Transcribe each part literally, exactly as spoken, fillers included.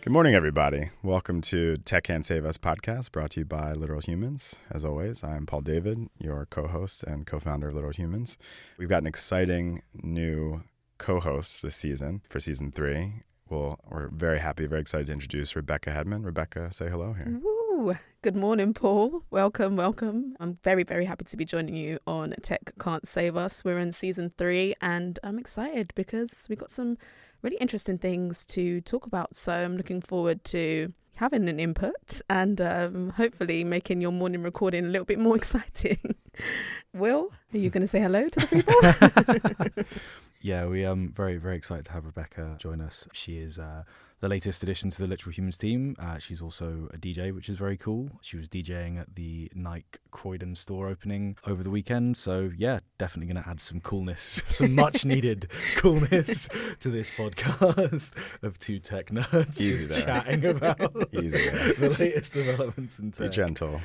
Good morning, everybody. Welcome to Tech Can't Save Us podcast, brought to you by Literal Humans. As always, I'm Paul David, your co-host and co-founder of Literal Humans. We've got an exciting new co-host this season for season three. We'll, we're very happy, very excited to introduce Rebecca Hedman. Rebecca, say hello here. Woo! Good morning, Paul. Welcome, welcome. I'm very, very happy to be joining you on Tech Can't Save Us. We're in season three and I'm excited because we've got some really interesting things to talk about. So I'm looking forward to having an input and um, hopefully making your morning recording a little bit more exciting. Will, are you going to say hello to the people? Yeah, we are um, very, very excited to have Rebecca join us. She is uh, the latest addition to the Literal Humans team. Uh, she's also a D J, which is very cool. She was DJing at the Nike Croydon store opening over the weekend. So, yeah, definitely going to add some coolness, some much-needed coolness to this podcast of two tech nerds Easy just there. chatting about Easy there. the latest developments in Be tech. gentle.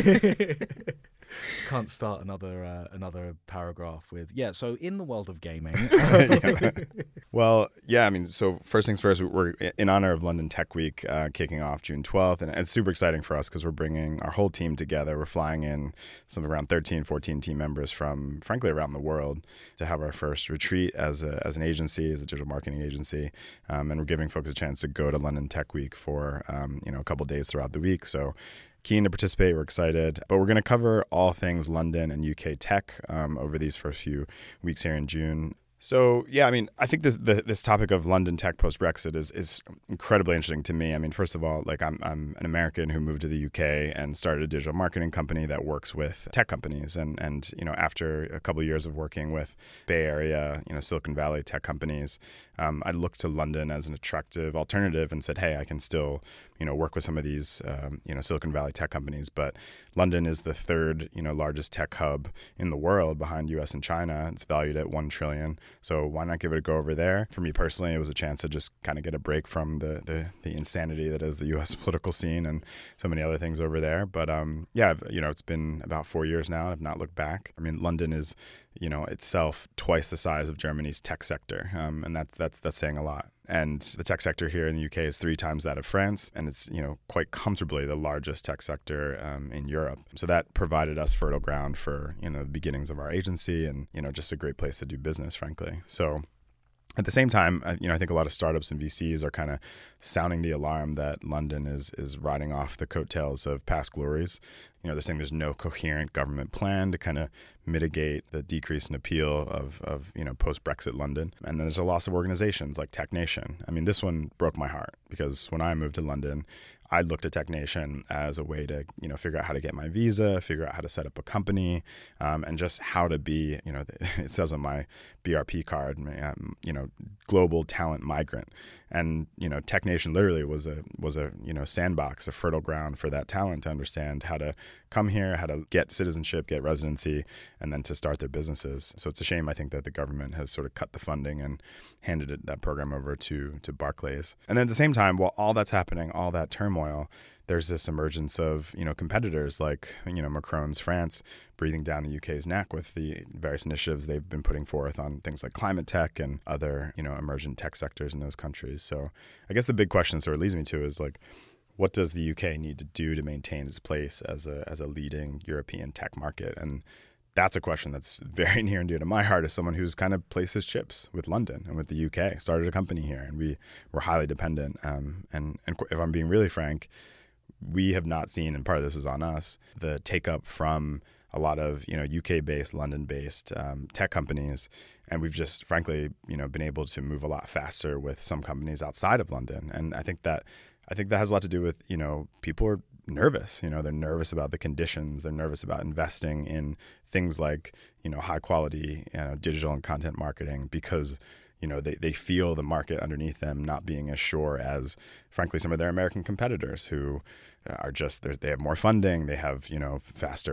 Can't start another uh, another paragraph with, yeah, so in the world of gaming. Yeah. Well, yeah, I mean, so first things first, we're in honor of London Tech Week uh, kicking off June twelfth, and it's super exciting for us because we're bringing our whole team together. We're flying in some around thirteen, fourteen team members from, frankly, around the world to have our first retreat as a, as an agency, as a digital marketing agency, um, and we're giving folks a chance to go to London Tech Week for, um, you know, a couple days throughout the week. So keen to participate. We're excited. But we're going to cover all things London and U K tech um, over these first few weeks here in June. So, yeah, I mean, I think this the, this topic of London tech post-Brexit is is incredibly interesting to me. I mean, first of all, like I'm I'm an American who moved to the U K and started a digital marketing company that works with tech companies. And, and you know, after a couple of years of working with Bay Area, you know, Silicon Valley tech companies, um, I looked to London as an attractive alternative and said, hey, I can still, you know, work with some of these, um, you know, Silicon Valley tech companies. But London is the third, you know, largest tech hub in the world behind U S and China. It's valued at one trillion dollars. So why not give it a go over there? For me personally, it was a chance to just kind of get a break from the, the, the insanity that is the U S political scene and so many other things over there. But um, yeah, you know, it's been about four years now. I've not looked back. I mean, London is, you know, itself twice the size of Germany's tech sector. Um, and that's, that's, that's saying a lot. And the tech sector here in the U K is three times that of France, and it's, you know, quite comfortably the largest tech sector um, in Europe. So that provided us fertile ground for, you know, the beginnings of our agency and, you know, just a great place to do business, frankly. So at the same time, you know, I think a lot of startups and V Cs are kind of sounding the alarm that London is is riding off the coattails of past glories. You know, they're saying there's no coherent government plan to kind of mitigate the decrease in appeal of, of you know, post-Brexit London. And then there's a loss of organizations like Tech Nation. I mean, this one broke my heart because when I moved to London, I looked at Tech Nation as a way to, you know, figure out how to get my visa, figure out how to set up a company, um, and just how to be, you know, it says on my B R P card, um, you know, global talent migrant. And, you know, Tech Nation literally was a, was a, you know, sandbox, a fertile ground for that talent to understand how to come here, how to get citizenship, get residency, and then to start their businesses. So it's a shame, I think, that the government has sort of cut the funding and handed it, that program over to, to Barclays. And then at the same time, while all that's happening, all that turmoil, there's this emergence of, you know, competitors like, you know, Macron's France breathing down the U K's neck with the various initiatives they've been putting forth on things like climate tech and other, you know, emergent tech sectors in those countries. So I guess the big question sort of leads me to is like, what does the U K need to do to maintain its place as a as a leading European tech market? And that's a question that's very near and dear to my heart as someone who's kind of placed his chips with London and with the U K, started a company here, and we were highly dependent. Um, and, and if I'm being really frank, we have not seen, and part of this is on us, the take up from a lot of, you know, U K-based, London-based um, tech companies. And we've just, frankly, you know, been able to move a lot faster with some companies outside of London. And I think that I think that has a lot to do with, you know, people are nervous. You know, they're nervous about the conditions. They're nervous about investing in things like, you know, high quality, you know, digital and content marketing because, you know, they, they feel the market underneath them not being as sure as, frankly, some of their American competitors who are just, they have more funding, they have, you know, faster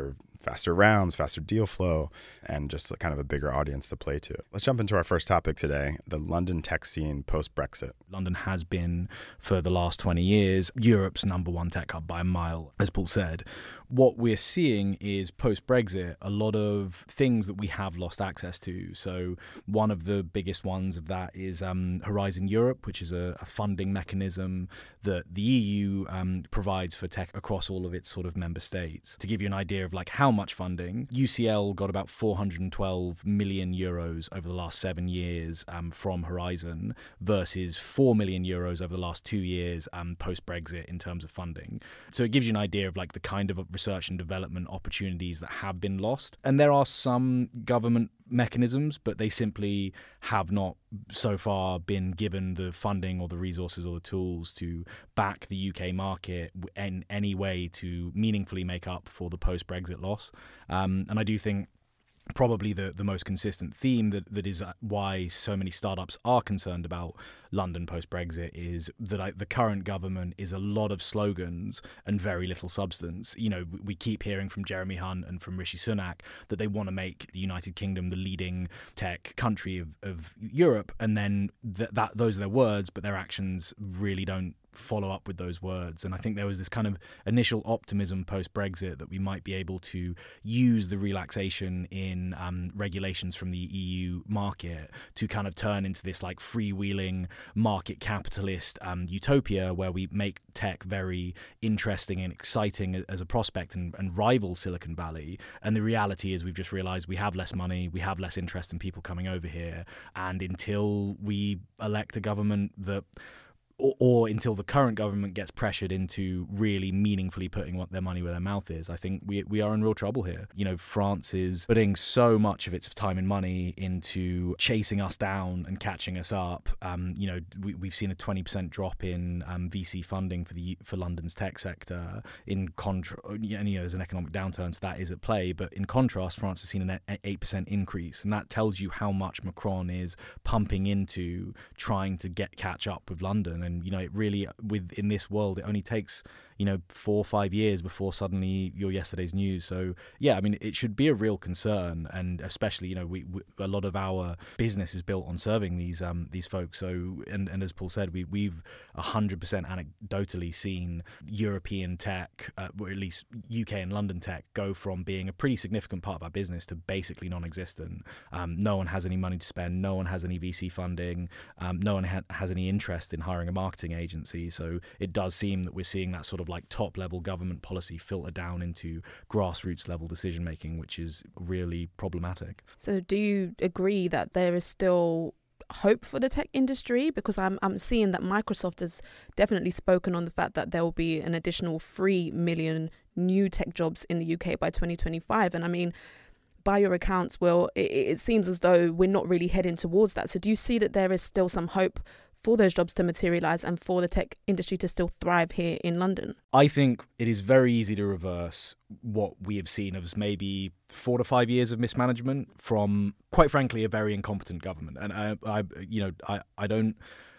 faster rounds, faster deal flow, and just a, kind of a bigger audience to play to. Let's jump into our first topic today, the London tech scene post-Brexit. London has been, for the last twenty years, Europe's number one tech hub by a mile, as Paul said. What we're seeing is post-Brexit, a lot of things that we have lost access to. So one of the biggest ones of that is um, Horizon Europe, which is a, a funding mechanism that the E U um, provides for tech across all of its sort of member states. To give you an idea of like how much funding, U C L got about four hundred twelve million euros over the last seven years um, from Horizon versus four million euros over the last two years um, post-Brexit in terms of funding. So it gives you an idea of like the kind of research and development opportunities that have been lost. And there are some government mechanisms, but they simply have not so far been given the funding or the resources or the tools to back the U K market in any way to meaningfully make up for the post-Brexit loss. Um, and I do think probably the, the most consistent theme that, that is why so many startups are concerned about London post-Brexit is that I, the current government is a lot of slogans and very little substance. You know, we keep hearing from Jeremy Hunt and from Rishi Sunak that they want to make the United Kingdom the leading tech country of, of Europe, and then th- that those are their words, but their actions really don't follow up with those words. And I think there was this kind of initial optimism post-Brexit that we might be able to use the relaxation in um, regulations from the E U market to kind of turn into this like freewheeling market capitalist um, utopia where we make tech very interesting and exciting as a prospect and, and rival Silicon Valley. And the reality is we've just realized we have less money, we have less interest in people coming over here. And until we elect a government that Or, or until the current government gets pressured into really meaningfully putting what their money where their mouth is, I think we we are in real trouble here. You know, France is putting so much of its time and money into chasing us down and catching us up. Um, you know, we, we've seen a twenty percent drop in um, V C funding for the for London's tech sector. In contra, you know, there's an economic downturn, so that is at play. But in contrast, France has seen an eight percent increase, and that tells you how much Macron is pumping into trying to get catch up with London. And, you know, it really, with in this world, it only takes, you know, four or five years before suddenly you're yesterday's news. So, yeah, I mean, it should be a real concern. And especially, you know, we, we a lot of our business is built on serving these um, these folks. So, and, and as Paul said, we, we've one hundred percent anecdotally seen European tech, uh, or at least U K and London tech, go from being a pretty significant part of our business to basically non-existent. Um, no one has any money to spend. No one has any V C funding. Um, no one ha- has any interest in hiring a marketing agency. So it does seem that we're seeing that sort of like top level government policy filter down into grassroots level decision making, which is really problematic. So do you agree that there is still hope for the tech industry? Because I'm I'm seeing that Microsoft has definitely spoken on the fact that there will be an additional three million new tech jobs in the U K by twenty twenty-five. And I mean, by your accounts, Will, it, it seems as though we're not really heading towards that. So do you see that there is still some hope for those jobs to materialise and for the tech industry to still thrive here in London? I think it is very easy to reverse what we have seen as maybe four to five years of mismanagement from, quite frankly, a very incompetent government. And I, I you know, I, I don't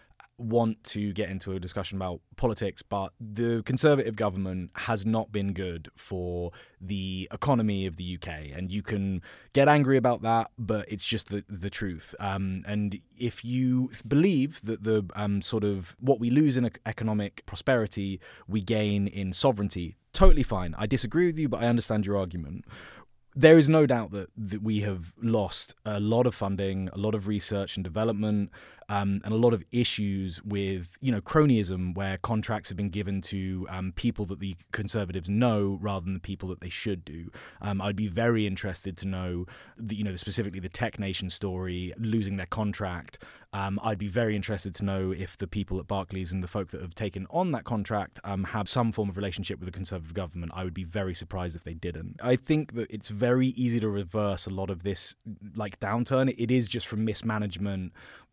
want to get into a discussion about politics, but the Conservative government has not been good for the economy of the U K, and you can get angry about that, but it's just the the truth. Um, and if you believe that the um, sort of what we lose in economic prosperity, we gain in sovereignty, totally fine. I disagree with you, but I understand your argument. There is no doubt that, that we have lost a lot of funding, a lot of research and development, um, and a lot of issues with, you know, cronyism, where contracts have been given to um, people that the Conservatives know rather than the people that they should do. Um, I'd be very interested to know, the, you know, specifically the Tech Nation story, losing their contract. Um, I'd be very interested to know if the people at Barclays and the folk that have taken on that contract um, have some form of relationship with the Conservative government. I would be very surprised if they didn't. I think that it's very easy to reverse a lot of this like downturn. It is just from mismanagement, lack of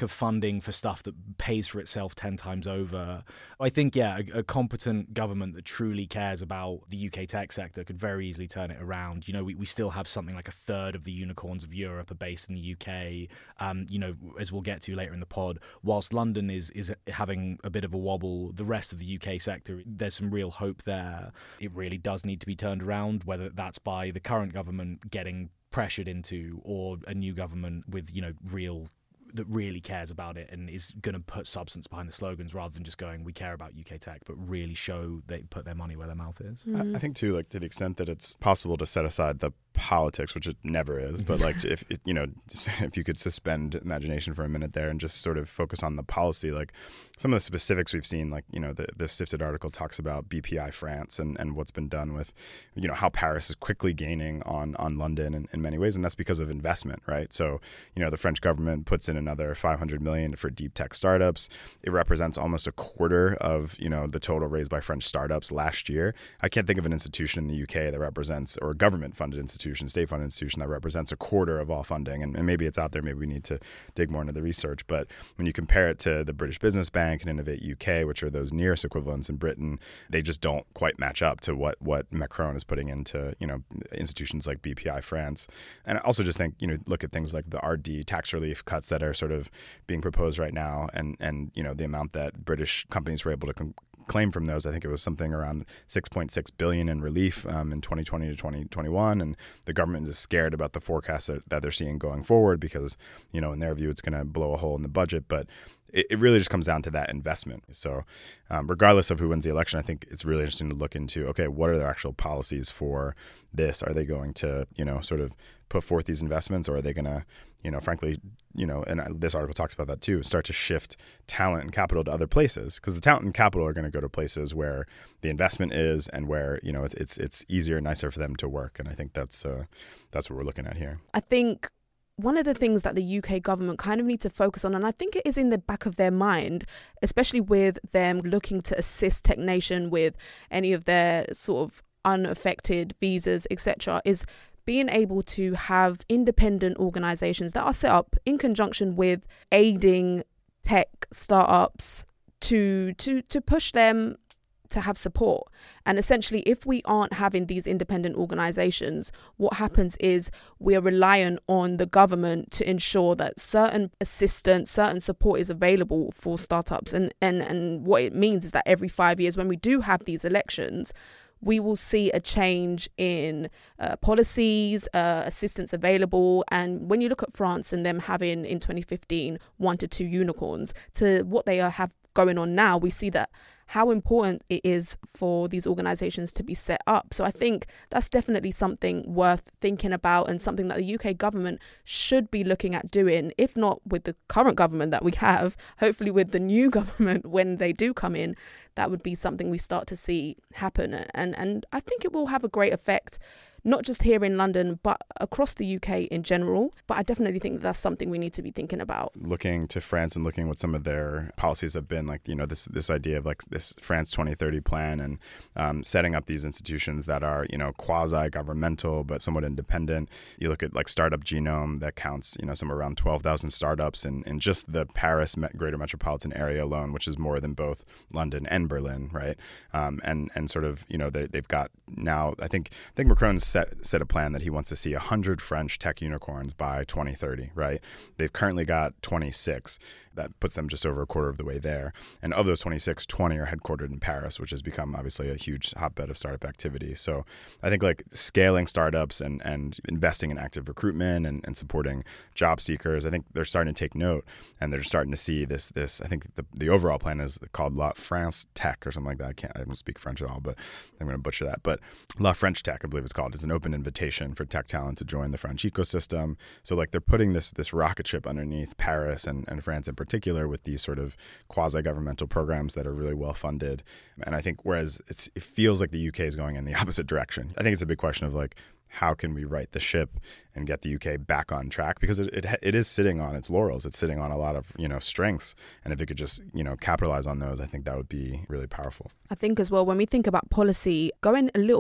of funding for stuff that pays for itself ten times over. I think, yeah, a, a competent government that truly cares about the U K tech sector could very easily turn it around. You know, we, we still have something like a third of the unicorns of Europe are based in the U K. Um, you know, as we'll get to later in the pod, whilst London is is having a bit of a wobble, the rest of the U K sector, there's some real hope there. It really does need to be turned around, whether that's by the current government getting pressured into or a new government with, you know, real that really cares about it and is going to put substance behind the slogans rather than just going, we care about U K tech, but really show they put their money where their mouth is. Mm. I, I think too, like to the extent that it's possible to set aside the politics, which it never is, but like if it, you know, if you could suspend imagination for a minute there and just sort of focus on the policy, like some of the specifics we've seen, like, you know, the, the Sifted article talks about B P I France and, and what's been done with, you know, how Paris is quickly gaining on, on London in, in many ways. And that's because of investment, right? So, you know, the French government puts in another five hundred million for deep tech startups. It represents almost a quarter of, you know, the total raised by French startups last year. I can't think of an institution in the U K that represents, or a government funded institution, state funded institution that represents a quarter of all funding. And, and maybe it's out there. Maybe we need to dig more into the research. But when you compare it to the British Business Bank and Innovate U K, which are those nearest equivalents in Britain, they just don't quite match up to what, what Macron is putting into, you know, institutions like B P I France. And I also just think, you know, look at things like the R D tax relief cuts that are sort of being proposed right now, and and you know the amount that British companies were able to com- claim from those. I think it was something around six point six billion in relief um, in twenty twenty to twenty twenty-one, and the government is scared about the forecast that, that they're seeing going forward because, you know, in their view, it's going to blow a hole in the budget. But it, it really just comes down to that investment. So um, regardless of who wins the election, I think it's really interesting to look into, okay, what are their actual policies for this? Are they going to, you know, sort of put forth these investments, or are they going to, you know, frankly, you know, and this article talks about that too, start to shift talent and capital to other places? Because the talent and capital are going to go to places where the investment is and where, you know, it's it's, it's easier and nicer for them to work. And I think that's uh, that's what we're looking at here. I think one of the things that the U K government kind of need to focus on, and I think it is in the back of their mind, especially with them looking to assist Tech Nation with any of their sort of unaffected visas, et cetera, is being able to have independent organizations that are set up in conjunction with aiding tech startups to to to push them to have support. And essentially, if we aren't having these independent organizations, what happens is we are reliant on the government to ensure that certain assistance, certain support is available for startups. And and and what it means is that every five years when we do have these elections, we will see a change in uh, policies, uh, assistance available. And when you look at France and them having in twenty fifteen one to two unicorns to what they are, have going on now, we see that how important it is for these organizations to be set up. So I think that's definitely something worth thinking about and something that the U K government should be looking at doing, if not with the current government that we have, hopefully with the new government when they do come in. That would be something we start to see happen. And, and I think it will have a great effect, not just here in London, but across the U K in general. But I definitely think that that's something we need to be thinking about. Looking to France and looking what some of their policies have been, like, you know, this this idea of like this France twenty thirty plan and um, setting up these institutions that are, you know, quasi-governmental but somewhat independent. You look at like Startup Genome that counts, you know, somewhere around twelve thousand startups in, in just the Paris greater metropolitan area alone, which is more than both London and Berlin, right? Um, and and sort of, you know, they, they've got now, I think, I think Macron's set, set a plan that he wants to see one hundred French tech unicorns by twenty thirty, right? They've currently got twenty-six. That puts them just over a quarter of the way there. And of those twenty-six, twenty are headquartered in Paris, which has become obviously a huge hotbed of startup activity. So I think like scaling startups and, and investing in active recruitment and, and supporting job seekers, I think they're starting to take note, and they're starting to see this, this I think the, the overall plan is called La France Tech or something like that. I can't, I don't speak French at all, but I'm going to butcher that. But La French Tech, I believe it's called, is an open invitation for tech talent to join the French ecosystem. So like they're putting this this rocket ship underneath Paris and, and France in particular with these sort of quasi-governmental programs that are really well funded. And I think whereas it's, it feels like the U K is going in the opposite direction, I think it's a big question of like, how can we right the ship and get the U K back on track? Because it, it it is sitting on its laurels. It's sitting on a lot of, you know, strengths. And if it could just, you know, capitalize on those, I think that would be really powerful. I think as well, when we think about policy, going a little bit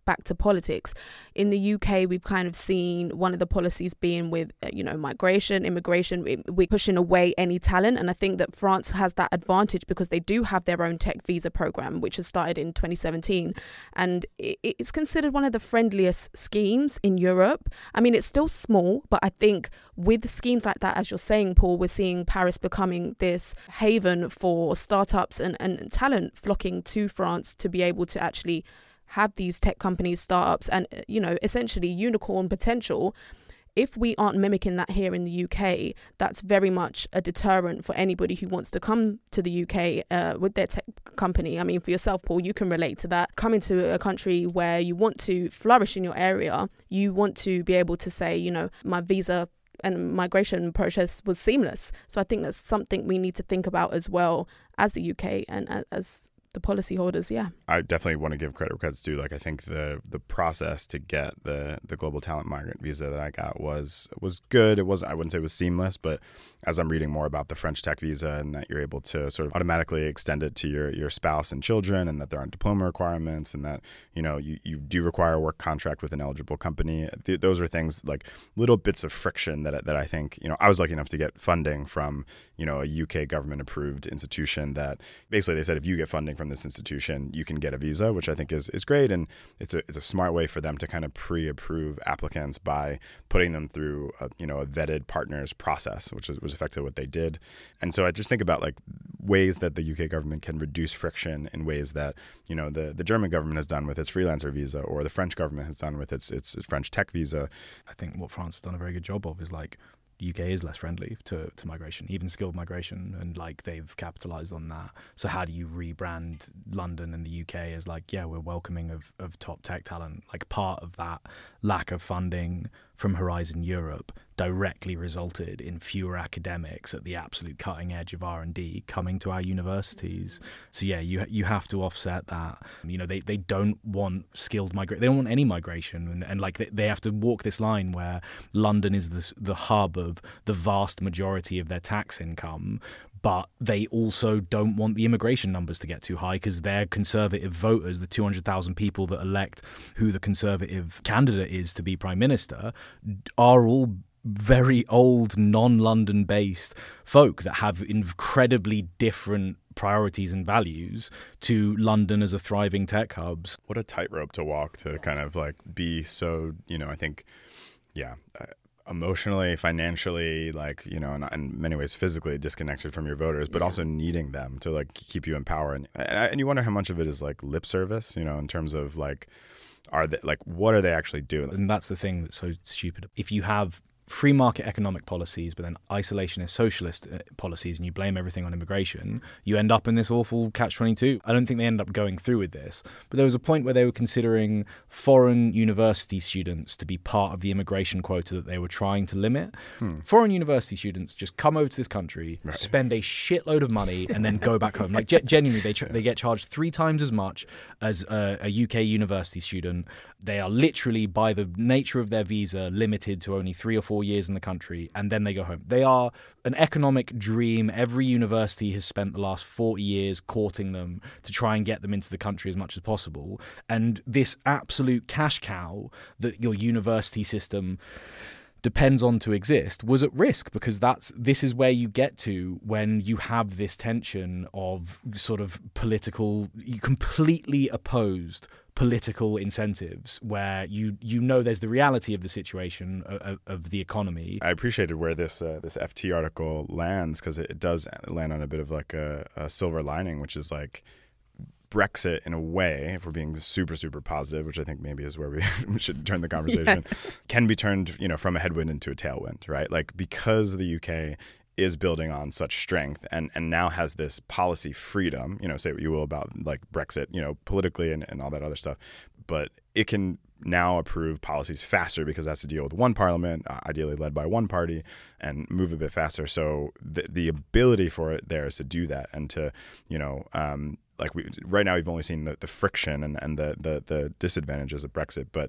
back to politics. In the U K, we've kind of seen one of the policies being with, uh, you know, migration, immigration. We, we're pushing away any talent. And I think that France has that advantage because they do have their own tech visa program, which has started in twenty seventeen. And it, it's considered one of the friendliest schemes in Europe. I mean, it's still small, but I think with schemes like that, as you're saying, Paul, we're seeing Paris becoming this haven for startups and, and talent flocking to France to be able to actually have these tech companies, startups, and, you know, essentially unicorn potential. If we aren't mimicking that here in the U K, that's very much a deterrent for anybody who wants to come to the U K uh, with their tech company. I mean, for yourself, Paul, you can relate to that. Coming to a country where you want to flourish in your area, you want to be able to say, you know, my visa and migration process was seamless. So I think that's something we need to think about as well as the U K and as the policyholders. Yeah, I definitely want to give credit where credit's due. Like, I think the the process to get the the global talent migrant visa that I got was was good. It wasn't, I wouldn't say it was seamless, but as I'm reading more about the French tech visa and that you're able to sort of automatically extend it to your your spouse and children, and that there aren't diploma requirements, and that, you know, you, you do require a work contract with an eligible company. Th- those are things, like little bits of friction that that I think, you know, I was lucky enough to get funding from, you know, a U K government approved institution that basically they said, if you get funding from this institution, you can get a visa, which I think is, is great. And it's a, it's a smart way for them to kind of pre-approve applicants by putting them through a, you know, a vetted partners process, which is, was effectively what they did. And so I just think about like ways that the U K government can reduce friction in ways that, you know, the, the German government has done with its freelancer visa, or the French government has done with its, its, its French tech visa. I think what France has done a very good job of is like, the U K is less friendly to, to migration, even skilled migration, and like they've capitalized on that. So how do you rebrand London and the U K as like, yeah, we're welcoming of, of top tech talent? Like, part of that lack of funding from Horizon Europe directly resulted in fewer academics at the absolute cutting edge of R and D coming to our universities. So yeah, you you have to offset that. You know, they, they don't want skilled migration. They don't want any migration, and, and like they, they have to walk this line where London is the the hub of the vast majority of their tax income. But they also don't want the immigration numbers to get too high, because their Conservative voters, the two hundred thousand people that elect who the Conservative candidate is to be Prime Minister, are all very old, non-London based folk that have incredibly different priorities and values to London as a thriving tech hubs. What a tightrope to walk to kind of like be so, you know, I think, yeah, uh, emotionally, financially, like, you know, and in many ways physically disconnected from your voters, but yeah. also needing them to like keep you in power. And, and you wonder how much of it is like lip service, you know, in terms of like, are they like, what are they actually doing? And that's the thing that's so stupid. If you have free market economic policies, but then isolationist socialist policies, and you blame everything on immigration, you end up in this awful catch twenty-two. I don't think they end up going through with this, but there was a point where they were considering foreign university students to be part of the immigration quota that they were trying to limit. Hmm. Foreign university students just come over to this country, right. spend a shitload of money, and then go back home. Like ge- genuinely, they ch- they get charged three times as much as a, a U K university student. They are literally, by the nature of their visa, limited to only three or four years in the country, and then they go home. They are an economic dream. Every university has spent the last forty years courting them to try and get them into the country as much as possible. And this absolute cash cow that your university system depends on to exist was at risk, because that's this is where you get to when you have this tension of sort of political, you completely opposed political incentives, where you you know there's the reality of the situation of, of the economy. I appreciated where this uh, this F T article lands, because it, it does land on a bit of like a, a silver lining, which is like Brexit, in a way, if we're being super, super positive, which I think maybe is where we should turn the conversation, yeah. can be turned, you know, from a headwind into a tailwind, right? Like, because the U K is building on such strength and, and now has this policy freedom, you know, say what you will about like Brexit, you know, politically and, and all that other stuff, but it can now approve policies faster because that's to deal with one parliament, uh, ideally led by one party, and move a bit faster. So the, the ability for it there is to do that and to, you know, um, like we right now we've only seen the, the friction and, and the, the, the disadvantages of Brexit, but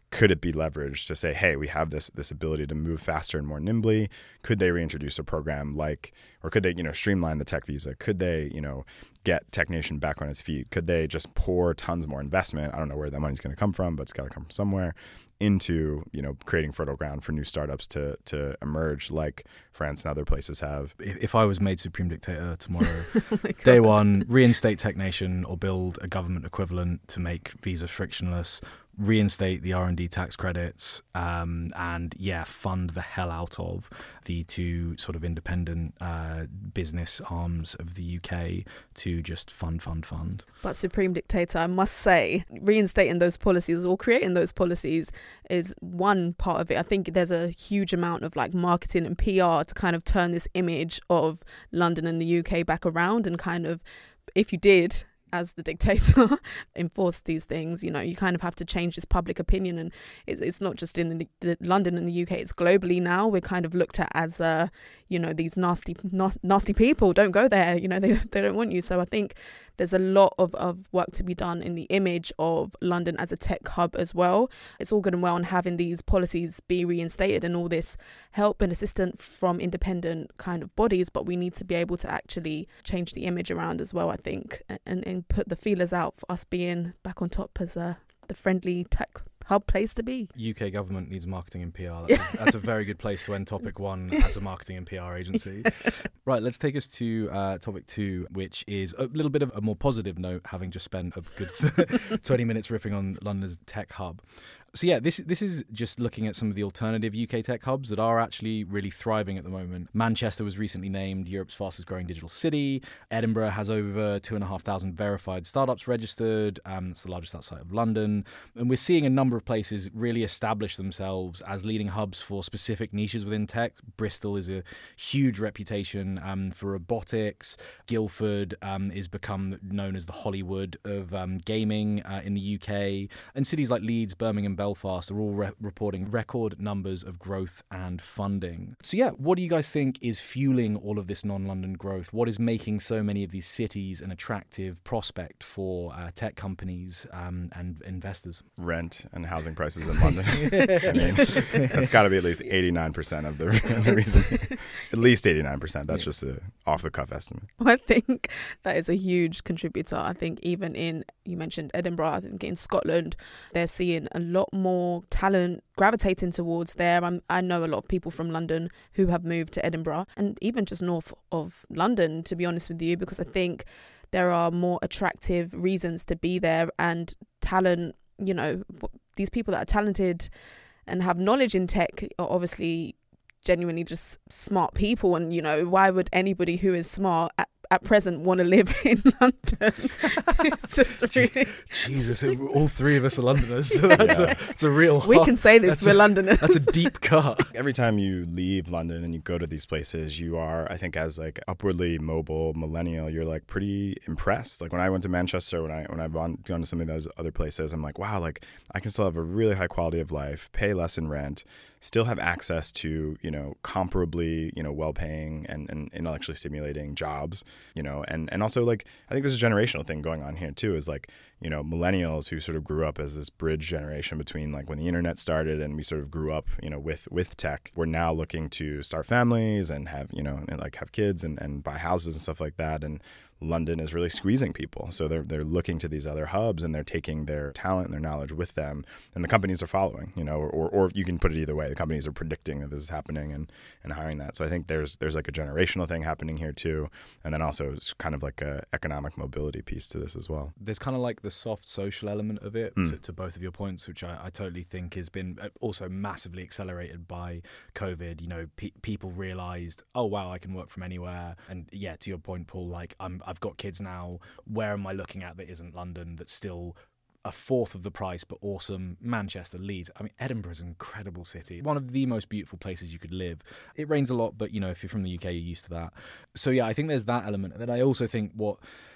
could it be leveraged to say, hey, we have this this ability to move faster and more nimbly? Could they reintroduce a program like, or could they, you know, streamline the tech visa? Could they, you know, get Tech Nation back on its feet? Could they just pour tons more investment? I don't know where that money's going to come from, but it's got to come from somewhere, into, you know, creating fertile ground for new startups to to emerge, like France and other places have. If, if I was made Supreme Dictator tomorrow, Oh my day God. one, reinstate Tech Nation or build a government equivalent to make visas frictionless, reinstate the R and D tax credits, um, and yeah, fund the hell out of the two sort of independent uh, business arms of the U K to just fund, fund, fund. But Supreme Dictator, I must say, reinstating those policies or creating those policies is one part of it. I think there's a huge amount of like marketing and P R to kind of turn this image of London and the U K back around, and kind of, if you did, as the dictator, enforce these things, you know, you kind of have to change this public opinion. And it's, it's not just in the, the London and the U K, it's globally now. We're kind of looked at as, uh, you know, these nasty, nas- nasty people, don't go there, you know, they, they don't want you. So I think there's a lot of, of work to be done in the image of London as a tech hub as well. It's all good and well on having these policies be reinstated and all this help and assistance from independent kind of bodies, but we need to be able to actually change the image around as well, I think, and, and put the feelers out for us being back on top as a, the friendly tech hub place to be. U K government needs marketing and P R. That's, a, that's a very good place to end topic one as a marketing and P R agency. Right, let's take us to uh, topic two, which is a little bit of a more positive note, having just spent a good twenty minutes ripping on London's tech hub. So yeah, this this is just looking at some of the alternative U K tech hubs that are actually really thriving at the moment. Manchester was recently named Europe's fastest growing digital city. Edinburgh has over two and a half thousand verified startups registered. Um, it's the largest outside of London. And we're seeing a number of places really establish themselves as leading hubs for specific niches within tech. Bristol is a huge reputation um, for robotics. Guildford um, is become known as the Hollywood of um, gaming uh, in the U K. And cities like Leeds, Birmingham, Belfast are all re- reporting record numbers of growth and funding. So yeah, what do you guys think is fueling all of this non-London growth? What is making so many of these cities an attractive prospect for uh, tech companies um, and investors? Rent and housing prices in London. I mean, that's got to be at least eighty-nine percent of the, the reason. At least eighty-nine percent. That's just a off-the-cuff estimate. I think that is a huge contributor. I think even in, you mentioned Edinburgh, I think in Scotland, they're seeing a lot more talent gravitating towards there. I'm, I know a lot of people from London who have moved to Edinburgh, and even just north of London, to be honest with you, because I think there are more attractive reasons to be there, and talent, you know, these people that are talented and have knowledge in tech are obviously genuinely just smart people. And, you know, why would anybody who is smart at at present want to live in London? It's just really... Jesus, it, all three of us are Londoners, so that's, Yeah. a, that's a real We hot, can say this, that's we're a- Londoners. that's a deep cut. Every time you leave London and you go to these places, you are, I think, as like upwardly mobile millennial, you're like pretty impressed. Like when I went to Manchester, when I when I've gone, gone to some of those other places, I'm like, wow, like I can still have a really high quality of life, pay less in rent, still have access to, you know, comparably, you know, well-paying and, and intellectually stimulating jobs, you know, and, and also like, I think there's a generational thing going on here too, is like, you know, millennials who sort of grew up as this bridge generation between like when the internet started and we sort of grew up, you know, with, with tech. We're now looking to start families and have, you know, and like have kids and, and buy houses and stuff like that. And London is really squeezing people. So they're they're looking to these other hubs and they're taking their talent and their knowledge with them. And the companies are following, you know, or, or, or you can put it either way. The companies are predicting that this is happening and, and hiring that. So I think there's there's like a generational thing happening here too. And then also it's kind of like a economic mobility piece to this as well. There's kind of like the soft social element of it Mm. to, to both of your points, which I, I totally think has been also massively accelerated by COVID. You know, pe- people realized, oh, wow, I can work from anywhere. And yeah, to your point, Paul, like I'm, I've got kids now. Where am I looking at that isn't London, that's still a fourth of the price, but awesome? Manchester, Leeds. I mean, Edinburgh's an incredible city. One of the most beautiful places you could live. It rains a lot, but, you know, if you're from the U K, you're used to that. So, yeah, I think there's that element. And then I also think what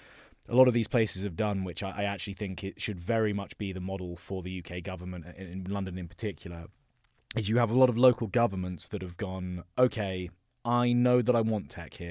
a lot of these places have done, which I, I actually think it should very much be the model for the U K government, in, in London in particular, is you have a lot of local governments that have gone, okay, I know that I want tech here.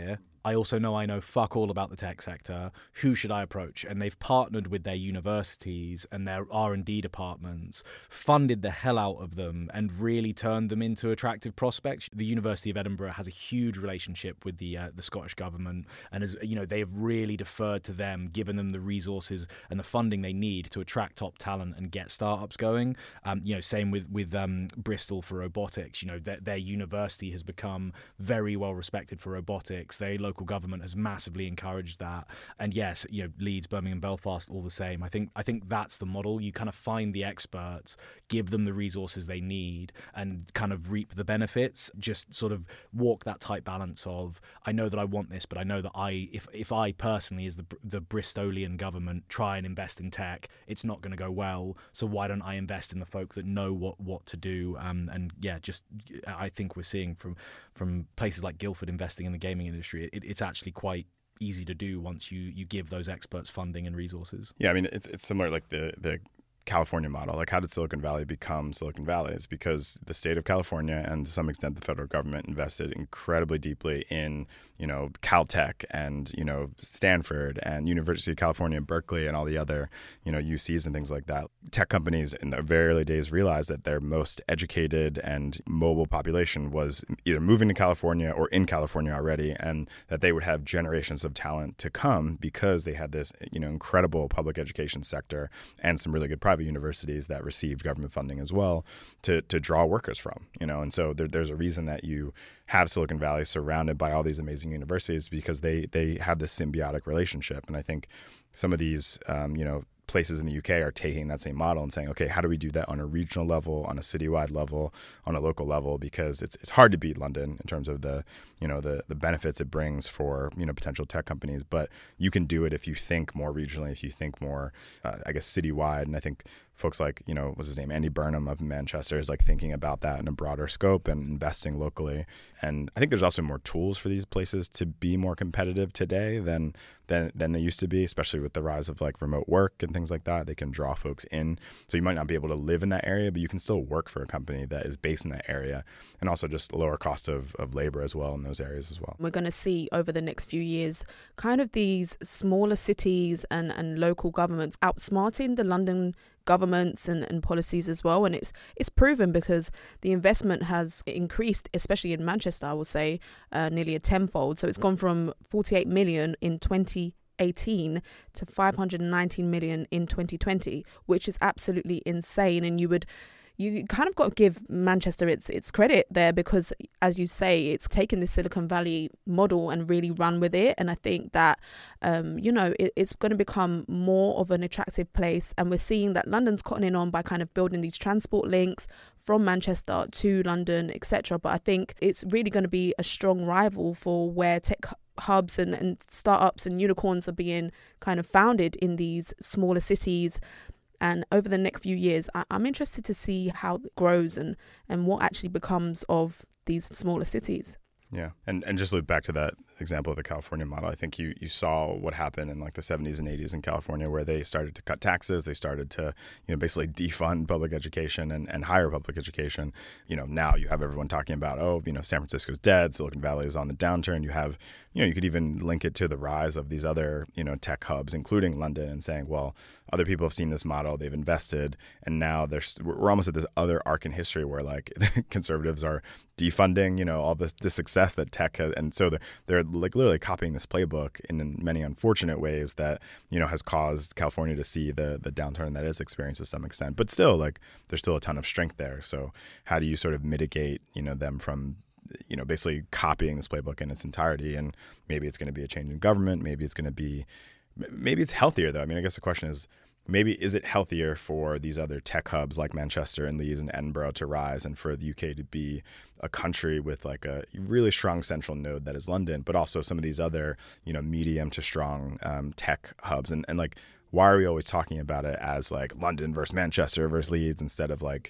I also know I know fuck all about the tech sector. Who should I approach? And they've partnered with their universities and their R and D departments, funded the hell out of them, and really turned them into attractive prospects. The University of Edinburgh has a huge relationship with the uh, the Scottish government, and as you know, they have really deferred to them, given them the resources and the funding they need to attract top talent and get startups going. Um, you know, same with with um, Bristol for robotics. You know, their, their university has become very well respected for robotics. Their local government has massively encouraged that. And yes, you know, Leeds, Birmingham, Belfast, all the same. I think I think that's the model. You kind of find the experts, give them the resources they need, and kind of reap the benefits. Just sort of walk that tight balance of, I know that I want this, but I know that I, if if I personally, as the the Bristolian government, try and invest in tech, it's not going to go well. So why don't I invest in the folk that know what what to do? Um, and yeah, just I think we're seeing from from places like Guildford investing in the gaming industry, it, it's actually quite easy to do once you you give those experts funding and resources. Yeah, I mean, it's it's similar like the the California model. Like, how did Silicon Valley become Silicon Valley? It's because the state of California and to some extent the federal government invested incredibly deeply in, you know, Caltech and, you know, Stanford and University of California, Berkeley, and all the other, you know, U Cs and things like that. Tech companies in the very early days realized that their most educated and mobile population was either moving to California or in California already, and that they would have generations of talent to come because they had this, you know, incredible public education sector and some really good private universities that received government funding as well to to draw workers from, you know. And so there, there's a reason that you have Silicon Valley surrounded by all these amazing universities, because they they have this symbiotic relationship. And I think some of these, um, you know, places in the U K are taking that same model and saying, okay, how do we do that on a regional level, on a citywide level, on a local level? Because it's it's hard to beat London in terms of the, you know, the the benefits it brings for, you know, potential tech companies. But you can do it if you think more regionally, if you think more, uh, I guess, citywide. And I think folks like, you know, what's his name, Andy Burnham up in Manchester is like thinking about that in a broader scope and investing locally. And I think there's also more tools for these places to be more competitive today than than than they used to be, especially with the rise of like remote work and things like that. They can draw folks in. So you might not be able to live in that area, but you can still work for a company that is based in that area, and also just lower cost of, of labor as well in those areas as well. We're going to see over the next few years kind of these smaller cities and, and local governments outsmarting the London governments and, and policies as well. And it's it's proven because the investment has increased, especially in Manchester, I will say, uh, nearly a tenfold. So it's gone from forty-eight million in twenty eighteen to five hundred nineteen million in twenty twenty, which is absolutely insane. And you would you kind of got to give Manchester its its credit there, because, as you say, it's taken the Silicon Valley model and really run with it. And I think that, um, you know, it, it's going to become more of an attractive place. And we're seeing that London's cottoning on by kind of building these transport links from Manchester to London, et cetera. But I think it's really going to be a strong rival for where tech hubs and, and startups and unicorns are being kind of founded in these smaller cities. And over the next few years, I, I'm interested to see how it grows and, and what actually becomes of these smaller cities. Yeah. And and just look back to that example of the California model. I think you, you saw what happened in like the seventies and eighties in California, where they started to cut taxes. They started to, you know, basically defund public education and, and higher public education. You know, now you have everyone talking about, oh, you know, San Francisco's dead. Silicon Valley is on the downturn. You have, you know, you could even link it to the rise of these other, you know, tech hubs, including London, and saying, well, other people have seen this model, they've invested, and now there's we're almost at this other arc in history where like conservatives are defunding, you know, all the, the success that tech has. And so they're, they're like literally copying this playbook in many unfortunate ways that, you know, has caused California to see the the downturn that it's experienced to some extent. But still, like, there's still a ton of strength there. So how do you sort of mitigate, you know, them from, you know, basically copying this playbook in its entirety? And maybe it's going to be a change in government. Maybe it's going to be, maybe it's healthier though. I mean, I guess the question is, maybe is it healthier for these other tech hubs like Manchester and Leeds and Edinburgh to rise, and for the U K to be a country with like a really strong central node that is London, but also some of these other, you know, medium to strong um, tech hubs? And, and like, why are we always talking about it as like London versus Manchester versus Leeds instead of like,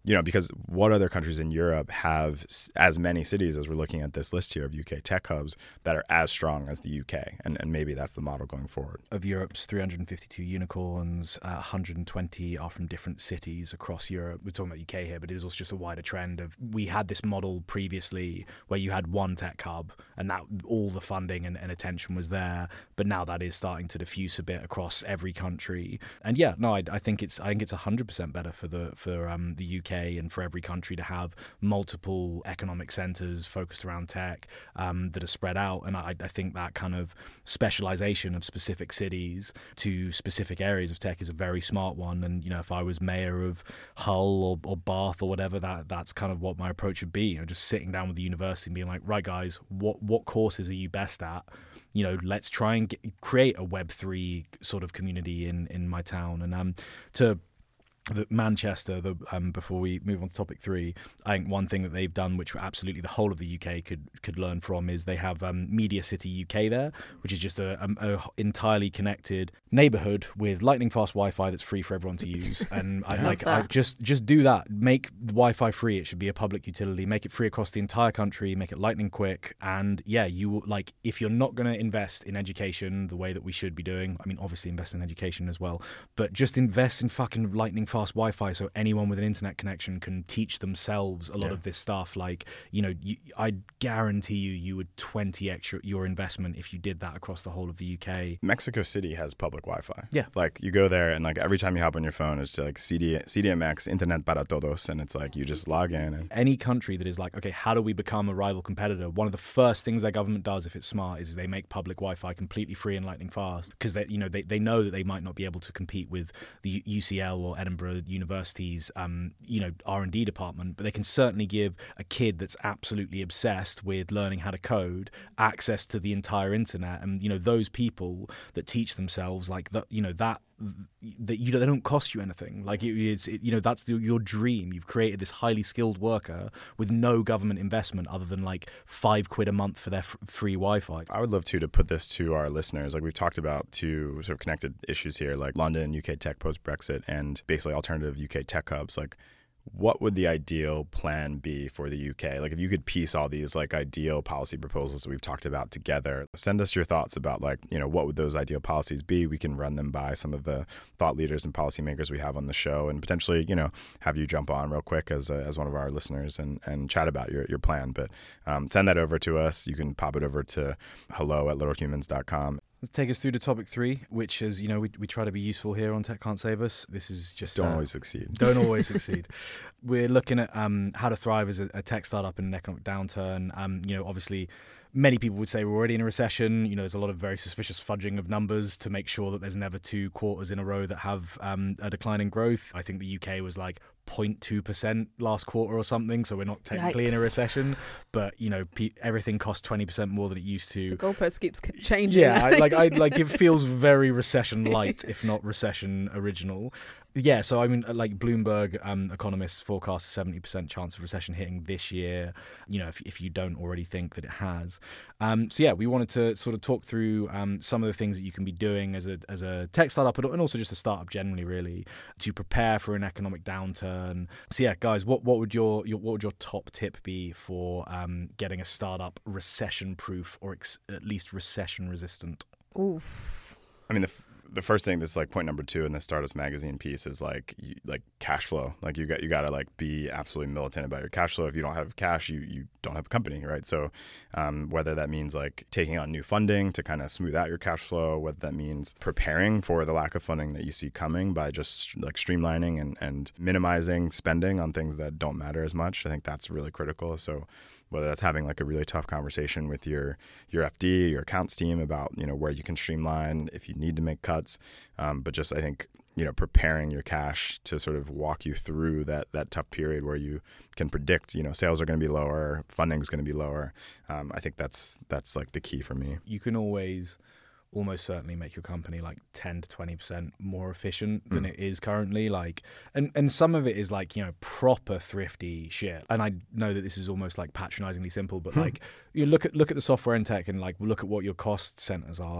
you know, because what other countries in Europe have as many cities as we're looking at this list here of U K tech hubs that are as strong as the U K? And, and maybe that's the model going forward. Of Europe's three hundred fifty-two unicorns, uh, one hundred twenty are from different cities across Europe. We're talking about U K here, but it is also just a wider trend of, we had this model previously where you had one tech hub and that all the funding and, and attention was there. But now that is starting to diffuse a bit across every country. And yeah, no, I, I think it's I think it's one hundred percent better for the for um, the U K and for every country to have multiple economic centers focused around tech um, that are spread out. And I, I think that kind of specialization of specific cities to specific areas of tech is a very smart one. And, you know, if I was mayor of Hull or, or Bath or whatever, that that's kind of what my approach would be. You know, just sitting down with the university and being like, right, guys, what what courses are you best at? You know, let's try and get, create a Web three sort of community in, in my town. And um, to the Manchester, the, um, before we move on to topic three, I think one thing that they've done, which absolutely the whole of the U K could could learn from, is they have um, Media City U K there, which is just a, a, a entirely connected neighborhood with lightning fast Wi-Fi that's free for everyone to use. And I like I just just do that. Make Wi-Fi free. It should be a public utility. Make it free across the entire country. Make it lightning quick. And yeah, you like if you're not going to invest in education the way that we should be doing, I mean, obviously invest in education as well, but just invest in fucking lightning fast Wi-Fi so anyone with an internet connection can teach themselves a lot yeah. of this stuff. Like, you know, you, I guarantee you, you would twenty extra your investment if you did that across the whole of the U K. Mexico City has public Wi-Fi. Yeah. Like you go there and like every time you hop on your phone, it's like C D, C D M X, Internet para Todos. And it's like you just log in. And any country that is like, okay, how do we become a rival competitor? One of the first things their government does, if it's smart, is they make public Wi-Fi completely free and lightning fast, because they, you know, they, they know that they might not be able to compete with the U C L or Edinburgh University's, um, you know, R and D department, but they can certainly give a kid that's absolutely obsessed with learning how to code access to the entire internet. And, you know, those people that teach themselves like that, you know, that that you know, they don't cost you anything. Like it, it's, it, you know, that's the, your dream. You've created this highly skilled worker with no government investment other than like five quid a month for their f- free Wi-Fi. I would love to to put this to our listeners. Like we've talked about two sort of connected issues here, like London, U K tech post Brexit, and basically alternative U K tech hubs. Like, what would the ideal plan be for the U K? Like if you could piece all these like ideal policy proposals that we've talked about together, send us your thoughts about like, you know, what would those ideal policies be? We can run them by some of the thought leaders and policymakers we have on the show and potentially, you know, have you jump on real quick as a, as one of our listeners and, and chat about your, your plan. But um, send that over to us. You can pop it over to hello at little humans dot com. Let's take us through to topic three, which is, you know, we we try to be useful here on Tech Can't Save Us. This is just... Don't uh, always succeed. Don't always succeed. We're looking at um, how to thrive as a, a tech startup in an economic downturn. Um, you know, obviously, many people would say we're already in a recession. You know, there's a lot of very suspicious fudging of numbers to make sure that there's never two quarters in a row that have um, a decline in growth. I think the U K was like zero point two percent last quarter or something, so we're not technically Yikes. in a recession. But, you know, pe- everything costs twenty percent more than it used to. The goalpost keeps changing. Yeah, I, like I like it feels very recession light, if not recession original. Yeah, so I mean, like Bloomberg um, economists forecast a seventy percent chance of recession hitting this year, you know, if if you don't already think that it has. Um, so yeah, we wanted to sort of talk through um, some of the things that you can be doing as a as a tech startup and also just a startup generally, really, to prepare for an economic downturn. So yeah, guys, what, what would your, your what would your top tip be for um, getting a startup recession-proof or ex- at least recession-resistant? Oof. I mean, the f- the first thing, this is like point number two in the Stardust magazine piece, is like you, like cash flow. Like you got you got to like be absolutely militant about your cash flow. If you don't have cash, you you don't have a company, right? So um, whether that means like taking on new funding to kind of smooth out your cash flow, whether that means preparing for the lack of funding that you see coming by just like streamlining and and minimizing spending on things that don't matter as much, I think that's really critical. So whether that's having like a really tough conversation with your your F D, your accounts team about, you know, where you can streamline if you need to make cuts. Um, but just I think, you know, preparing your cash to sort of walk you through that that tough period where you can predict, you know, sales are going to be lower, funding is going to be lower. Um, I think that's that's like the key for me. You can always almost certainly make your company like ten to twenty percent more efficient than mm. it is currently. Like, and, and some of it is like, you know, proper thrifty shit. And I know that this is almost like patronizingly simple, but like you look at, look at the software and tech and like look at what your cost centers are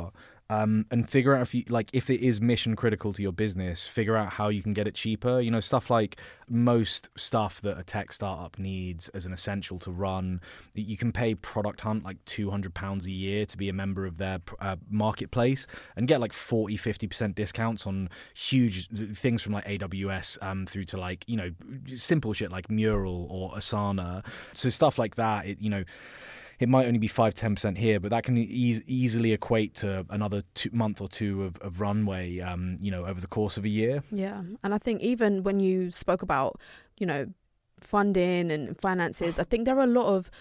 Um, and figure out if you like if it is mission critical to your business, figure out how you can get it cheaper. You know, stuff like most stuff that a tech startup needs as an essential to run. You can pay Product Hunt like two hundred pounds a year to be a member of their uh, marketplace and get like forty, fifty percent discounts on huge things from like A W S um, through to like, you know, simple shit like Mural or Asana. So stuff like that, it, you know, it might only be five, ten percent here, but that can e- easily equate to another two, month or two of, of runway, um, you know, over the course of a year. Yeah. And I think even when you spoke about, you know, funding and finances, I think there are a lot of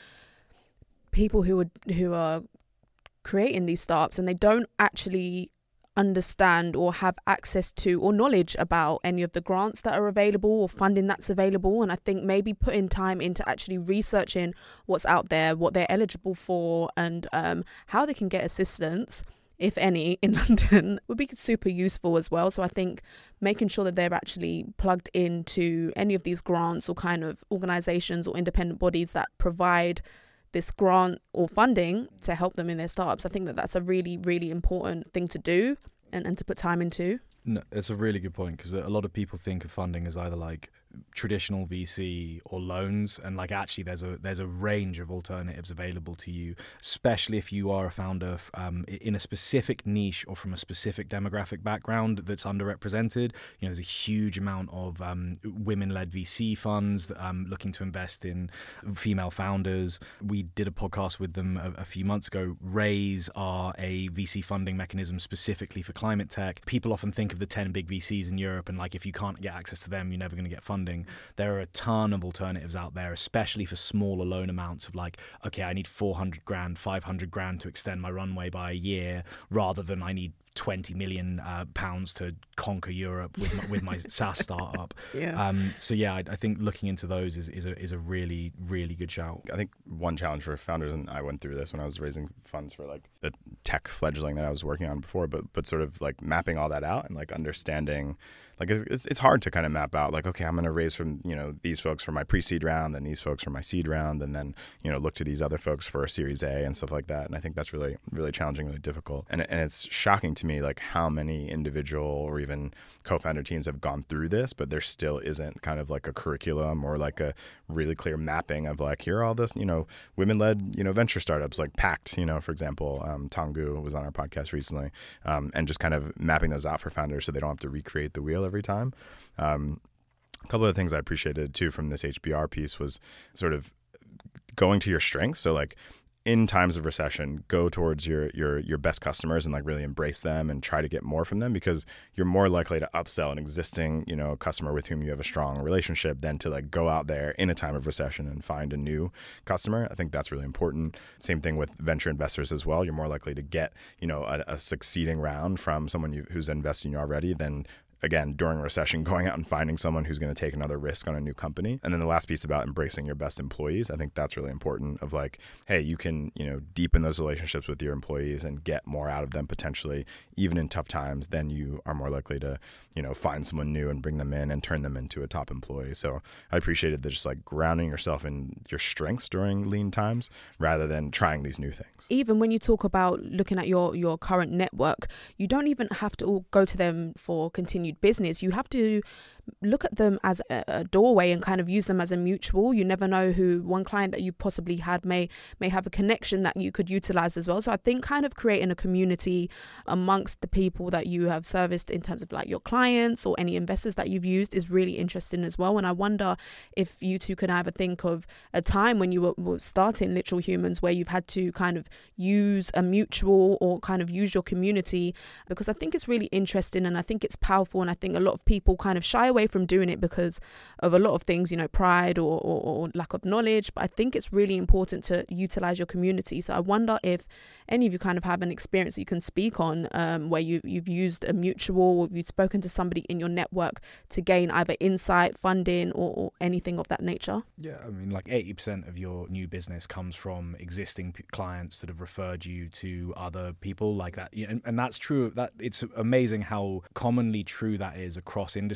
people who would who are creating these startups and they don't actually understand or have access to or knowledge about any of the grants that are available or funding that's available. And I think maybe putting time into actually researching what's out there, what they're eligible for, and um, how they can get assistance, if any, in London would be super useful as well. So I think making sure that they're actually plugged into any of these grants or kind of organizations or independent bodies that provide this grant or funding to help them in their startups. I think that that's a really, really important thing to do and, and to put time into. No, it's a really good point because a lot of people think of funding as either like traditional V C or loans, and like actually there's a there's a range of alternatives available to you, especially if you are a founder um, in a specific niche or from a specific demographic background that's underrepresented. You know, there's a huge amount of um, women-led V C funds that, um, looking to invest in female founders. We did a podcast with them a, a few months ago. Raise are a V C funding mechanism specifically for climate tech. People often think of the ten big V Cs in Europe and like if you can't get access to them, you're never going to get funding. There are a ton of alternatives out there, especially for smaller loan amounts of like, okay, I need four hundred grand, five hundred grand to extend my runway by a year, rather than I need twenty million uh, pounds to conquer Europe with my, with my SaaS startup. Yeah. Um, so yeah, I, I think looking into those is, is a is a really really good shout. I think one challenge for founders, and I went through this when I was raising funds for like the tech fledgling that I was working on before, but but sort of like mapping all that out and like understanding, like it's it's hard to kind of map out like, okay, I'm going to raise from, you know, these folks for my pre-seed round and these folks for my seed round, and then, you know, look to these other folks for a Series A and stuff like that. And I think that's really really challenging, really difficult. And and it's shocking to me like how many individual or even co-founder teams have gone through this, but there still isn't kind of like a curriculum or like a really clear mapping of like, here are all this, you know, women-led, you know, venture startups like Pact, you know, for example. um, Tangu was on our podcast recently, um, and just kind of mapping those out for founders so they don't have to recreate the wheel every time. Um, a couple of things I appreciated too from this H B R piece was sort of going to your strengths. So like in times of recession, go towards your your your best customers and like really embrace them and try to get more from them, because you're more likely to upsell an existing, you know, customer with whom you have a strong relationship than to like go out there in a time of recession and find a new customer. I think that's really important. Same thing with venture investors as well. You're more likely to get, you know, a, a succeeding round from someone you, who's invested in you already than, again, during a recession, going out and finding someone who's going to take another risk on a new company. And then the last piece about embracing your best employees, I think that's really important, of like, hey, you can, you know, deepen those relationships with your employees and get more out of them potentially, even in tough times. Then you are more likely to, you know, find someone new and bring them in and turn them into a top employee. So I appreciated the just like grounding yourself in your strengths during lean times rather than trying these new things. Even when you talk about looking at your, your current network, you don't even have to all go to them for continued business. You have to look at them as a, a doorway and kind of use them as a mutual. You never know who one client that you possibly had may may have a connection that you could utilize as well. So I think kind of creating a community amongst the people that you have serviced in terms of like your clients or any investors that you've used is really interesting as well. And I wonder if you two can either think of a time when you were, were starting Literal Humans where you've had to kind of use a mutual or kind of use your community, because I think it's really interesting and I think it's powerful. And I think a lot of people kind of shy away from doing it because of a lot of things, you know, pride or, or, or lack of knowledge. But I think it's really important to utilize your community. So I wonder if any of you kind of have an experience that you can speak on um, where you, you've used a mutual, or you've spoken to somebody in your network to gain either insight, funding, or, or anything of that nature. Yeah, I mean, like eighty percent of your new business comes from existing p- clients that have referred you to other people like that. And, and that's true. That it's amazing how commonly true that is across industries. Like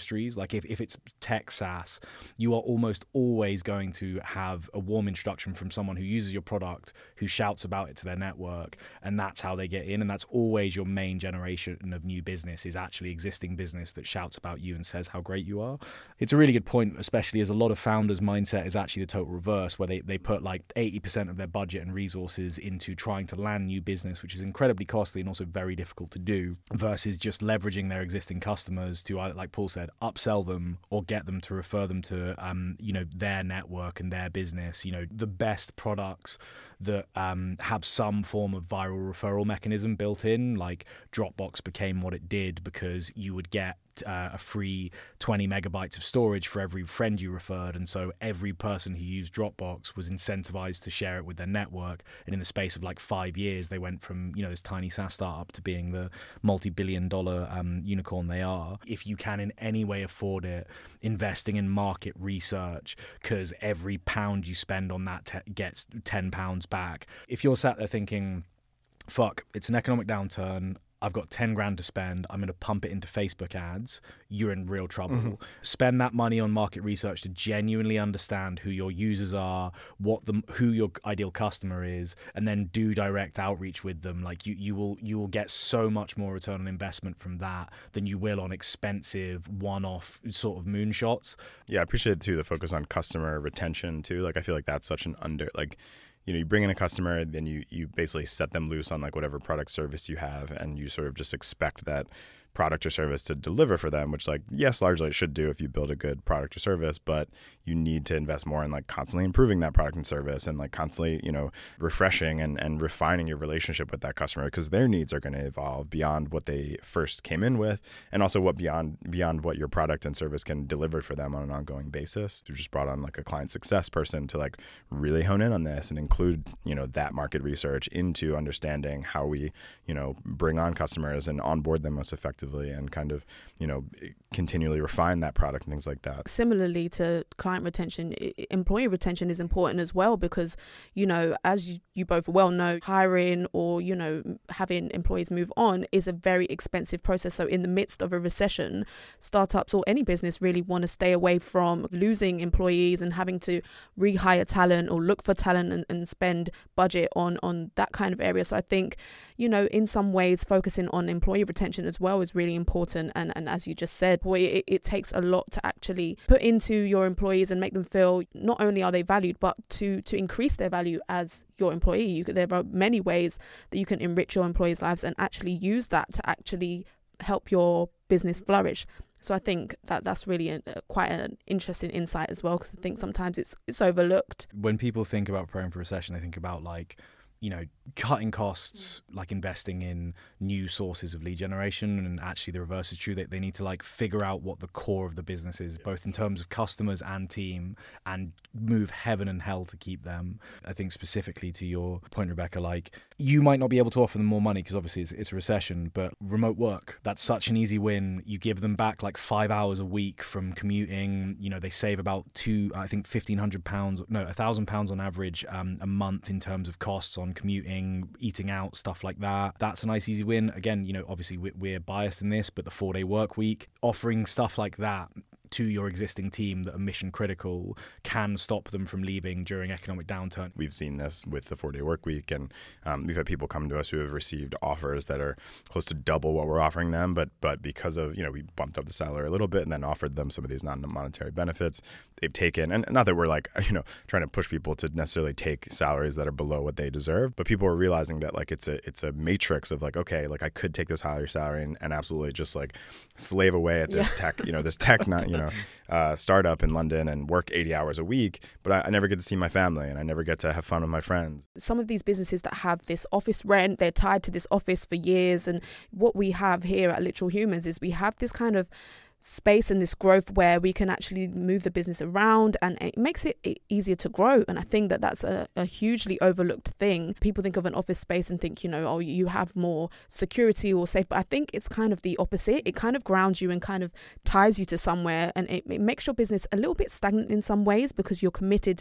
Like if, if it's tech SaaS, you are almost always going to have a warm introduction from someone who uses your product, who shouts about it to their network, and that's how they get in. And that's always your main generation of new business, is actually existing business that shouts about you and says how great you are. It's a really good point, especially as a lot of founders' mindset is actually the total reverse, where they, they put like eighty percent of their budget and resources into trying to land new business, which is incredibly costly and also very difficult to do, versus just leveraging their existing customers to, like Paul said, upsell them or get them to refer them to, um, you know, their network and their business. You know, the best products that um, have some form of viral referral mechanism built in, like Dropbox became what it did because you would get Uh, a free twenty megabytes of storage for every friend you referred, and so every person who used Dropbox was incentivized to share it with their network, and in the space of like five years they went from, you know, this tiny SaaS startup to being the multi-billion dollar um, unicorn they are. If you can in any way afford it, investing in market research, because every pound you spend on that te- gets ten pounds back. If you're sat there thinking, fuck, it's an economic downturn, I've got ten grand to spend, I'm going to pump it into Facebook ads, you're in real trouble. Mm-hmm. Spend that money on market research to genuinely understand who your users are, what the who your ideal customer is, and then do direct outreach with them. Like you, you will you will get so much more return on investment from that than you will on expensive one-off sort of moonshots. Yeah, I appreciate too the focus on customer retention too. Like I feel like that's such an under like you know, you bring in a customer, then you, you basically set them loose on like whatever product service you have, and you sort of just expect that product or service to deliver for them, which like, yes, largely it should do if you build a good product or service, but you need to invest more in like constantly improving that product and service and like constantly, you know, refreshing and, and refining your relationship with that customer, because their needs are going to evolve beyond what they first came in with, and also what beyond beyond what your product and service can deliver for them on an ongoing basis. We just brought on like a client success person to like really hone in on this and include, you know, that market research into understanding how we, you know, bring on customers and onboard them most effectively, and kind of, you know, continually refine that product and things like that. Similarly to client retention, employee retention is important as well, because, you know, as you, you both well know, hiring or, you know, having employees move on is a very expensive process. So in the midst of a recession, startups or any business really want to stay away from losing employees and having to rehire talent or look for talent and, and spend budget on, on that kind of area. So I think, you know, in some ways, focusing on employee retention as well is really important. And, and as you just said, boy, it, it takes a lot to actually put into your employees and make them feel not only are they valued, but to to increase their value as your employee. You could, there are many ways that you can enrich your employees' lives and actually use that to actually help your business flourish. So I think that that's really a, a, quite an interesting insight as well, because I think sometimes it's it's overlooked. When people think about preparing for recession, they think about like, you know, cutting costs, like investing in new sources of lead generation. And actually the reverse is true, that they need to like figure out what the core of the business is, both in terms of customers and team, and move heaven and hell to keep them. I think specifically to your point, Rebecca, like you might not be able to offer them more money because obviously it's, it's a recession, but remote work, that's such an easy win. You give them back like five hours a week from commuting. You know, they save about two, I think fifteen hundred pounds, no, a thousand pounds on average um, a month in terms of costs on commuting, eating out, stuff like that. That's a nice easy win. Again, you know, obviously we're biased in this, but the four day work week, offering stuff like that to your existing team that are mission critical can stop them from leaving during economic downturn. We've seen this with the four-day work week, and um, we've had people come to us who have received offers that are close to double what we're offering them, but but because of, you know, we bumped up the salary a little bit and then offered them some of these non-monetary benefits, they've taken, and not that we're like, you know, trying to push people to necessarily take salaries that are below what they deserve, but people are realizing that like it's a it's a matrix of like, okay, like I could take this higher salary and, and absolutely just like slave away at this yeah. tech, you know, this tech, not, you know, uh, startup in London and work eighty hours a week, but I, I never get to see my family and I never get to have fun with my friends. Some of these businesses that have this office rent, they're tied to this office for years. And what we have here at Literal Humans is we have this kind of space and this growth where we can actually move the business around, and it makes it easier to grow. And I think that that's a, a hugely overlooked thing. People think of an office space and think, you know, oh, you have more security or safe, but I think it's kind of the opposite. It kind of grounds you and kind of ties you to somewhere, and it, it makes your business a little bit stagnant in some ways because you're committed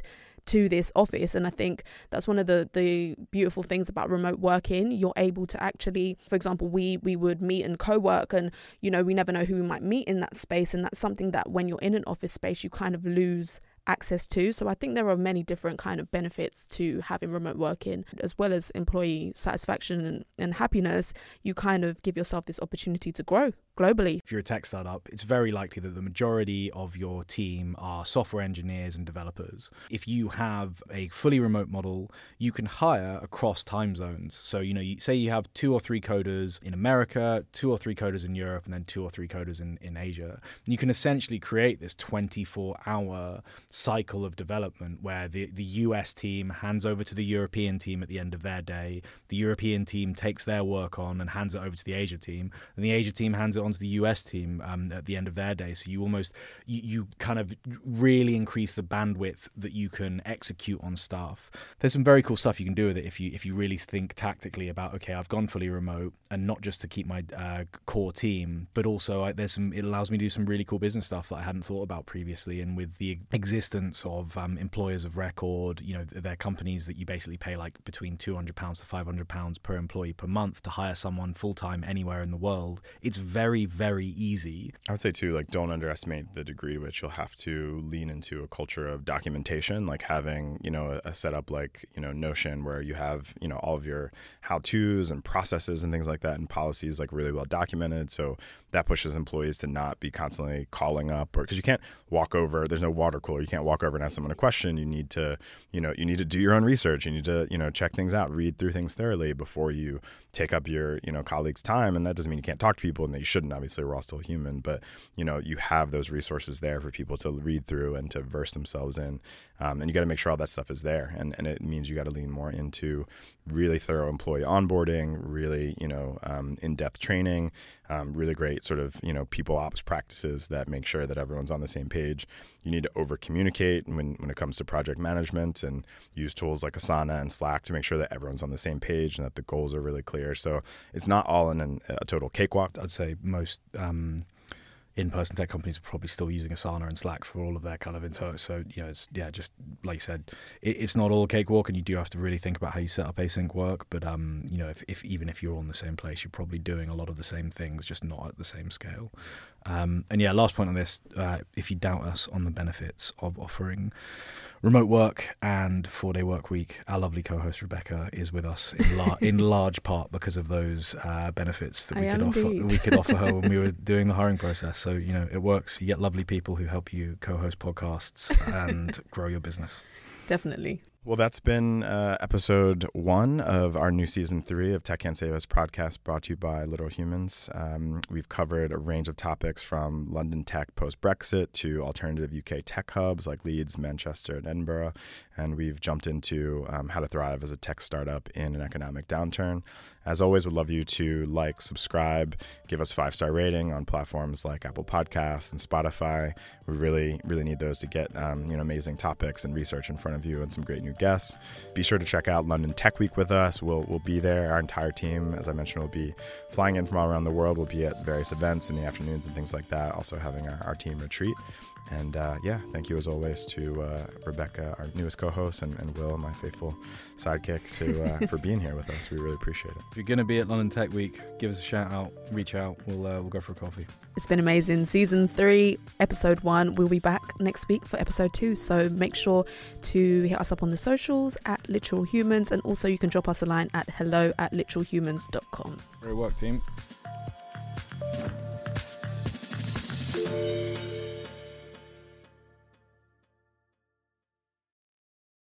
to this office. And I think that's one of the the beautiful things about remote working. You're able to actually, for example, we we would meet and co-work, and you know, we never know who we might meet in that space, and that's something that when you're in an office space you kind of lose access to. So I think there are many different kind of benefits to having remote working, as well as employee satisfaction and, and happiness. You kind of give yourself this opportunity to grow globally. If you're a tech startup, it's very likely that the majority of your team are software engineers and developers. If you have a fully remote model, you can hire across time zones. So, you know, you say you have two or three coders in America, two or three coders in Europe, and then two or three coders in, in Asia. You can essentially create this twenty-four hour cycle of development where the, the U S team hands over to the European team at the end of their day. The European team takes their work on and hands it over to the Asia team, and the Asia team hands it onto the U S team um, at the end of their day. So you almost, you, you kind of really increase the bandwidth that you can execute on stuff. There's some very cool stuff you can do with it if you if you really think tactically about, okay, I've gone fully remote, and not just to keep my uh, core team, but also I, there's some, it allows me to do some really cool business stuff that I hadn't thought about previously. And with the existence of um, employers of record, you know, they're companies that you basically pay like between two hundred pounds to five hundred pounds per employee per month to hire someone full-time anywhere in the world. It's very, very easy. I would say too, like, don't underestimate the degree to which you'll have to lean into a culture of documentation, like having, you know, a, a setup like, you know, Notion, where you have, you know, all of your how-tos and processes and things like that and policies like really well documented. So that pushes employees to not be constantly calling up, or because you can't walk over, there's no water cooler. You can't walk over and ask someone a question. You need to, you know, you need to do your own research. You need to, you know, check things out, read through things thoroughly before you take up your, you know, colleagues' time. And that doesn't mean you can't talk to people and that you shouldn't. Obviously, we're all still human, but, you know, you have those resources there for people to read through and to verse themselves in. Um, and you got to make sure all that stuff is there. And, and it means you got to lean more into really thorough employee onboarding, really, you know, um, in-depth training, um, really great sort of, you know, people ops practices that make sure that everyone's on the same page. You need to over communicate when, when it comes to project management, and use tools like Asana and Slack to make sure that everyone's on the same page and that the goals are really clear. So it's not all in an, a total cakewalk. I'd say most um, in-person tech companies are probably still using Asana and Slack for all of their kind of info. So, you know, it's, yeah, just like you said, it, it's not all cakewalk, and you do have to really think about how you set up async work. But, um, you know, if, if even if you're on the same place, you're probably doing a lot of the same things, just not at the same scale. Um, and yeah, last point on this, uh, if you doubt us on the benefits of offering remote work and four-day work week, our lovely co-host Rebecca is with us in, la- in large part because of those uh, benefits that we I could offer indeed. we could offer her when we were doing the hiring process. So, you know, it works. You get lovely people who help you co-host podcasts and grow your business. Definitely. Well, that's been uh, episode one of our new season three of Tech Can't Save Us podcast, brought to you by Literal Humans. Um, we've covered a range of topics from London tech post-Brexit to alternative U K tech hubs like Leeds, Manchester, and Edinburgh. And we've jumped into um, how to thrive as a tech startup in an economic downturn. As always, we'd love you to like, subscribe, give us a five-star rating on platforms like Apple Podcasts and Spotify. We really, really need those to get um, you know, amazing topics and research in front of you and some great new guests. Be sure to check out London Tech Week with us. We'll we'll be there. Our entire team, as I mentioned, will be flying in from all around the world. We'll be at various events in the afternoons and things like that. Also having our, our team retreat. And uh, yeah, thank you as always to uh, Rebecca, our newest co-host, and, and Will, my faithful sidekick, to uh, for being here with us. We really appreciate it. If you're going to be at London Tech Week, give us a shout out, reach out. We'll uh, we'll go for a coffee. It's been amazing. Season three, episode one. We'll be back next week for episode two. So make sure to hit us up on the socials at Literal Humans, and also you can drop us a line at hello at literalhumans dot com. Great work, team.